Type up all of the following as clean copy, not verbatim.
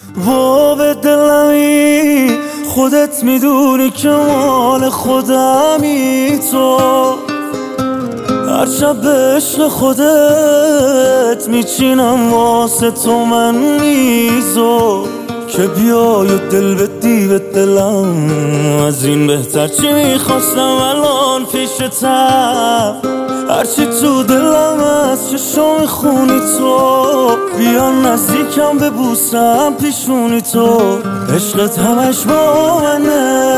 و به دلمی خودت میدونی که مال خودمی تو، هر شب به عشق خودت میچینم واسه تو من میزو، که بیای و دل بدی به دلم. از این بهتر چی میخواستم الان پیشتم، هرچی تو دلم از چشم میخونی تو، بیا نزدیکم ببوسم پیشونی تو. عشقت همش با منه،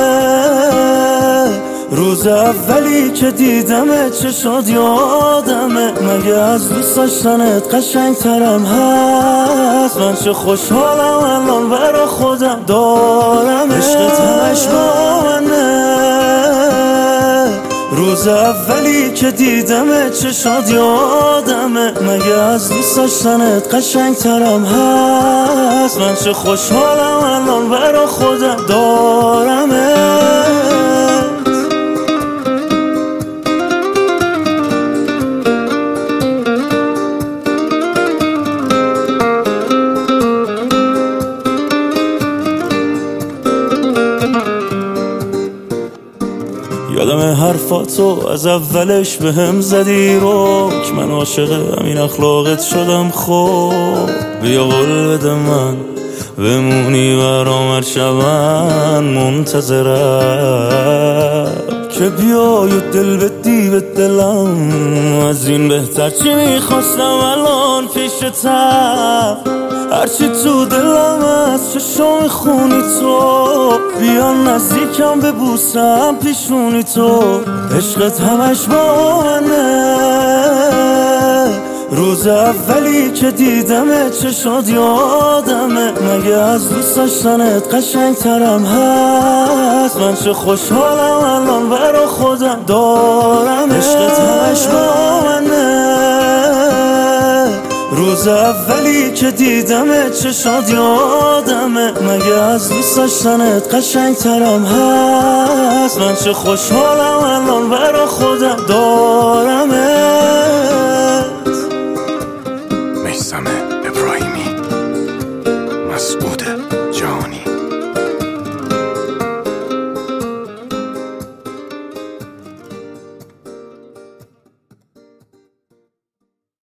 روز اولی که دیدمت چه شد یادمه، مگه از دوست داشتنت قشنگ ترم هست؟ من چه خوشحالم الان برا خودم دارم. عشقت همش با منه، روز اولی که دیدمت چه شد یادمه، مگه از دوست داشتنت قشنگ ترم هست؟ من چه خوشحالم الان برا خودم دارم. یادم حرفاتو از اولش به هم زدی رو، که من عاشق همین اخلاقت شدم. خب بیا قول بده من بمونی برام هر شب، من منتظرم که بیای و دل بدی به دلم. از این بهتر چی میخواستم الان پیشتم، هرچی تو دلم از چشم میخونی تو، بیا نزدیکم ببوسم پیشونی تو. عشقت همش با منه، روز اولی که دیدمت چه شد یادمه، مگه از دوست داشتنت قشنگ ترم هست؟ من چه خوشحالم الان برا خودم دارم. عشقت همش با منه، روز اولی که دیدمت چه شد یادمه، مگه از دوست داشتنت قشنگ ترم هست؟ من چه خوشحالم الان برا خودم دارم. میثم ابراهیمی مسعود